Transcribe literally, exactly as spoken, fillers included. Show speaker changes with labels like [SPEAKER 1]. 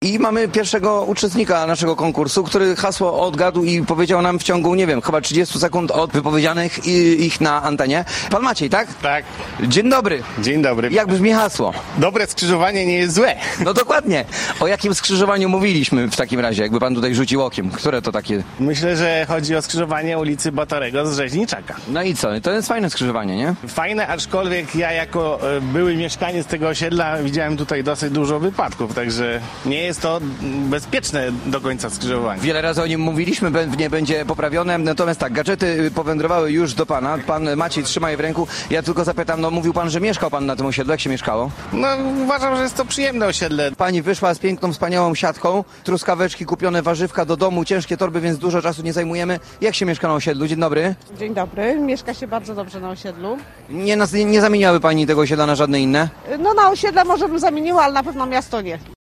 [SPEAKER 1] I mamy pierwszego uczestnika naszego konkursu, który hasło odgadł i powiedział nam w ciągu, nie wiem, chyba trzydzieści sekund od wypowiedzianych ich na antenie. Pan Maciej, tak?
[SPEAKER 2] Tak.
[SPEAKER 1] Dzień dobry.
[SPEAKER 2] Dzień dobry.
[SPEAKER 1] Jak brzmi hasło?
[SPEAKER 2] Dobre skrzyżowanie nie jest złe.
[SPEAKER 1] No dokładnie. O jakim skrzyżowaniu mówiliśmy w takim razie, jakby pan tutaj rzucił okiem? Które to takie?
[SPEAKER 2] Myślę, że chodzi o skrzyżowanie ulicy Batorego z Rzeźniczaka.
[SPEAKER 1] No i co? To jest fajne skrzyżowanie, nie?
[SPEAKER 2] Fajne, aczkolwiek ja jako e, były mieszkaniec tego osiedla widziałem tutaj dosyć dużo wypadków, także nie jest to bezpieczne do końca skrzyżowanie.
[SPEAKER 1] Wiele razy o nim mówiliśmy, pewnie będzie poprawione, natomiast tak, gadżety powędrowały już do pana. Pan Maciej trzyma je w ręku. Ja tylko zapytam, no mówił pan, że mieszkał pan na tym osiedlu. Jak się mieszkało?
[SPEAKER 2] No uważam, że jest to przyjemne osiedle.
[SPEAKER 1] Pani wyszła z piękną, wspaniałą siatką, truskaweczki, kupione warzywka do domu, ciężkie torby, więc dużo czasu nie zajmujemy. Jak się mieszka na osiedlu? Dzień dobry.
[SPEAKER 3] Dzień dobry. Mieszka się bardzo dobrze na osiedlu.
[SPEAKER 1] Nie, nas- nie zamieniały pani tego osiedla na żadne inne?
[SPEAKER 3] No na osiedle może bym zamieniła, ale na pewno miasto nie.